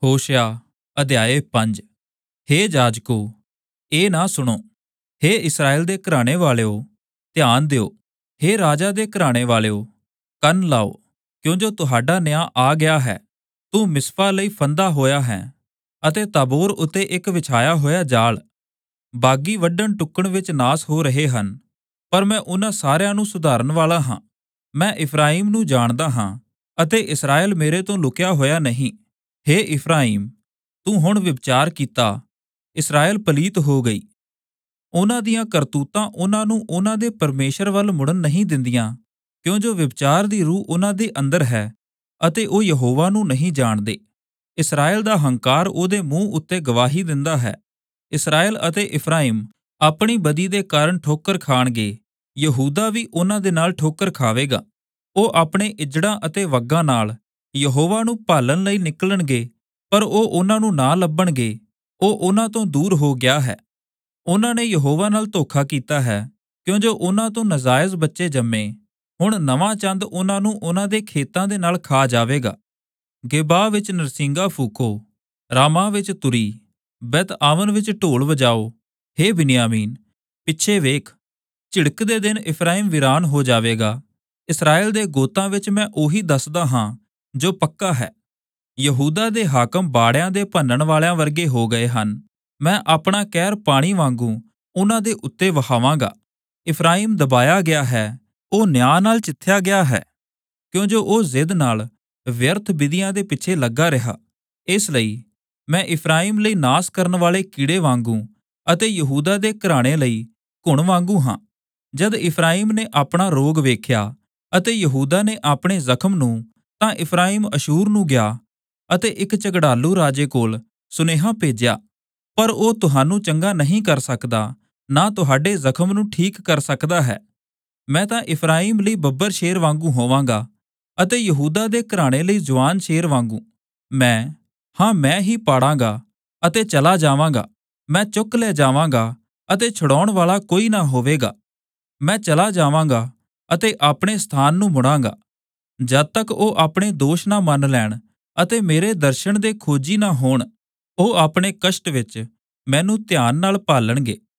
ਹੋਸ਼ਿਆ ਅਧਿਆਇ 5। ਹੇ ਜਾਜਕੋ, ਇਹ ਨਾ ਸੁਣੋ। ਹੇ ਇਸਰਾਏਲ ਦੇ ਘਰਾਣੇ ਵਾਲਿਓ, ਧਿਆਨ ਦਿਓ। ਹੇ ਰਾਜਾ ਦੇ ਘਰਾਣੇ ਵਾਲਿਓ, ਕੰਨ ਲਾਓ, ਕਿਉਂ ਜੋ ਤੁਹਾਡਾ ਨਿਆਂ ਆ ਗਿਆ ਹੈ। ਤੂੰ ਮਿਸਪਾ ਲਈ ਫੰਦਾ ਹੋਇਆ ਹੈ ਅਤੇ ਤਾਬੋਰ ਉੱਤੇ ਇੱਕ ਵਿਛਾਇਆ ਹੋਇਆ ਜਾਲ। ਬਾਗੀ ਵੱਢਣ ਟੁੱਕਣ ਵਿੱਚ ਨਾਸ ਹੋ ਰਹੇ ਹਨ, ਪਰ ਮੈਂ ਉਹਨਾਂ ਸਾਰਿਆਂ ਨੂੰ ਸੁਧਾਰਨ ਵਾਲਾ ਹਾਂ। ਮੈਂ ਇਫਰਾਈਮ ਨੂੰ ਜਾਣਦਾ ਹਾਂ ਅਤੇ ਇਸਰਾਏਲ ਮੇਰੇ ਤੋਂ ਲੁਕਿਆ ਹੋਇਆ ਨਹੀਂ। ਹੇ ਇਫਰਾਈਮ, ਤੂੰ ਹੁਣ ਵਿਬਚਾਰ ਕੀਤਾ, ਇਸਰਾਏਲ ਪਲੀਤ ਹੋ ਗਈ। ਉਹਨਾਂ ਦੀਆਂ ਕਰਤੂਤਾਂ ਉਹਨਾਂ ਨੂੰ ਉਹਨਾਂ ਦੇ ਪਰਮੇਸ਼ਰ ਵੱਲ ਮੁੜਨ ਨਹੀਂ ਦਿੰਦੀਆਂ, ਕਿਉਂ ਜੋ ਵਿਬਚਾਰ ਦੀ ਰੂਹ ਉਹਨਾਂ ਦੇ ਅੰਦਰ ਹੈ ਅਤੇ ਉਹ ਯਹੋਵਾ ਨੂੰ ਨਹੀਂ ਜਾਣਦੇ। ਇਸਰਾਏਲ ਦਾ ਹੰਕਾਰ ਉਹਦੇ ਮੂੰਹ ਉੱਤੇ ਗਵਾਹੀ ਦਿੰਦਾ ਹੈ। ਇਸਰਾਏਲ ਅਤੇ ਇਫਰਾਈਮ ਆਪਣੀ ਬਦੀ ਦੇ ਕਾਰਨ ਠੋਕਰ ਖਾਣਗੇ, ਯਹੂਦਾ ਵੀ ਉਹਨਾਂ ਦੇ ਨਾਲ ਠੋਕਰ ਖਾਵੇਗਾ। ਉਹ ਆਪਣੇ ਇੱਜੜਾਂ ਅਤੇ ਵੱਗਾਂ ਨਾਲ ਯਹੋਵਾ ਨੂੰ ਭਾਲਣ ਲਈ ਨਿਕਲਣਗੇ, ਪਰ ਉਹ ਉਹਨਾਂ ਨੂੰ ਨਾ ਲੱਭਣਗੇ। ਉਹ ਉਹਨਾਂ ਤੋਂ ਦੂਰ ਹੋ ਗਿਆ ਹੈ। ਉਹਨਾਂ ਨੇ ਯਹੋਵਾ ਨਾਲ ਧੋਖਾ ਕੀਤਾ ਹੈ, ਕਿਉਂ ਜੋ ਉਹਨਾਂ ਤੋਂ ਨਾਜਾਇਜ਼ ਬੱਚੇ ਜੰਮੇ। ਹੁਣ ਨਵਾਂ ਚੰਦ ਉਹਨਾਂ ਨੂੰ ਉਹਨਾਂ ਦੇ ਖੇਤਾਂ ਦੇ ਨਾਲ ਖਾ ਜਾਵੇਗਾ। ਗੇਬਾ ਵਿੱਚ ਨਰਸਿੰਗਾ ਫੂਕੋ, ਰਾਮਾ ਵਿੱਚ ਤੁਰੀ, ਬੈਤ ਆਵਨ ਵਿੱਚ ਢੋਲ ਵਜਾਓ। ਹੇ ਬਿਨਿਆਮੀਨ, ਪਿੱਛੇ ਵੇਖ। ਝਿੜਕ ਦੇ ਦਿਨ ਇਫਰਾਈਮ ਵੀਰਾਨ ਹੋ ਜਾਵੇਗਾ। ਇਸਰਾਏਲ ਦੇ ਗੋਤਾਂ ਵਿੱਚ ਮੈਂ ਉਹੀ ਦੱਸਦਾ ਹਾਂ ਜੋ ਪੱਕਾ ਹੈ। ਯਹੂਦਾ ਦੇ ਹਾਕਮ ਬਾੜਿਆਂ ਦੇ ਭੰਨਣ ਵਾਲਿਆਂ ਵਰਗੇ ਹੋ ਗਏ ਹਨ। ਮੈਂ ਆਪਣਾ ਕਹਿਰ ਪਾਣੀ ਵਾਂਗੂ ਉਹਨਾਂ ਦੇ ਉੱਤੇ ਵਹਾਵਾਂਗਾ। ਇਫਰਾਈਮ ਦਬਾਇਆ ਗਿਆ ਹੈ, ਉਹ ਨਿਆਂ ਨਾਲ ਚਿੱਥਿਆ ਗਿਆ ਹੈ, ਕਿਉਂ ਜੋ ਉਹ ਜ਼ਿੱਦ ਨਾਲ ਵਿਅਰਥ ਵਿਧੀਆਂ ਦੇ ਪਿੱਛੇ ਲੱਗਾ ਰਿਹਾ। ਇਸ ਲਈ ਮੈਂ ਇਫਰਾਈਮ ਲਈ ਨਾਸ ਕਰਨ ਵਾਲੇ ਕੀੜੇ ਵਾਂਗੂ ਅਤੇ ਯਹੂਦਾ ਦੇ ਘਰਾਣੇ ਲਈ ਘੁਣ ਵਾਂਗੂ ਹਾਂ। ਜਦ ਇਫਰਾਈਮ ਨੇ ਆਪਣਾ ਰੋਗ ਵੇਖਿਆ ਅਤੇ ਯਹੂਦਾ ਨੇ ਆਪਣੇ ਜ਼ਖਮ ਨੂੰ, ਤਾਂ ਇਫਰਾਈਮ ਅਸ਼ੂਰ ਨੂੰ ਗਿਆ ਅਤੇ ਇੱਕ ਝਗੜਾਲੂ ਰਾਜੇ ਕੋਲ ਸੁਨੇਹਾ ਭੇਜਿਆ, ਪਰ ਉਹ ਤੁਹਾਨੂੰ ਚੰਗਾ ਨਹੀਂ ਕਰ ਸਕਦਾ, ਨਾ ਤੁਹਾਡੇ ਜ਼ਖਮ ਨੂੰ ਠੀਕ ਕਰ ਸਕਦਾ ਹੈ। ਮੈਂ ਤਾਂ ਇਫਰਾਈਮ ਲਈ ਬੱਬਰ ਸ਼ੇਰ ਵਾਂਗੂ ਹੋਵਾਂਗਾ ਅਤੇ ਯਹੂਦਾ ਦੇ ਘਰਾਣੇ ਲਈ ਜਵਾਨ ਸ਼ੇਰ ਵਾਂਗੂ। ਮੈਂ ਹੀ ਪਾੜਾਂਗਾ ਅਤੇ ਚਲਾ ਜਾਵਾਂਗਾ। ਮੈਂ ਚੁੱਕ ਲੈ ਜਾਵਾਂਗਾ ਅਤੇ ਛੁਡਾਉਣ ਵਾਲਾ ਕੋਈ ਨਾ ਹੋਵੇਗਾ। ਮੈਂ ਚਲਾ ਜਾਵਾਂਗਾ ਅਤੇ ਆਪਣੇ ਸਥਾਨ ਨੂੰ ਮੁੜਾਂਗਾ, ਜਦ ਤੱਕ ਉਹ ਆਪਣੇ ਦੋਸ਼ ਨਾ ਮੰਨ ਲੈਣ ਅਤੇ ਮੇਰੇ ਦਰਸ਼ਨ ਦੇ ਖੋਜੀ ਨਾ ਹੋਣ। ਉਹ ਆਪਣੇ ਕਸ਼ਟ ਵਿੱਚ ਮੈਨੂੰ ਧਿਆਨ ਨਾਲ ਭਾਲਣਗੇ।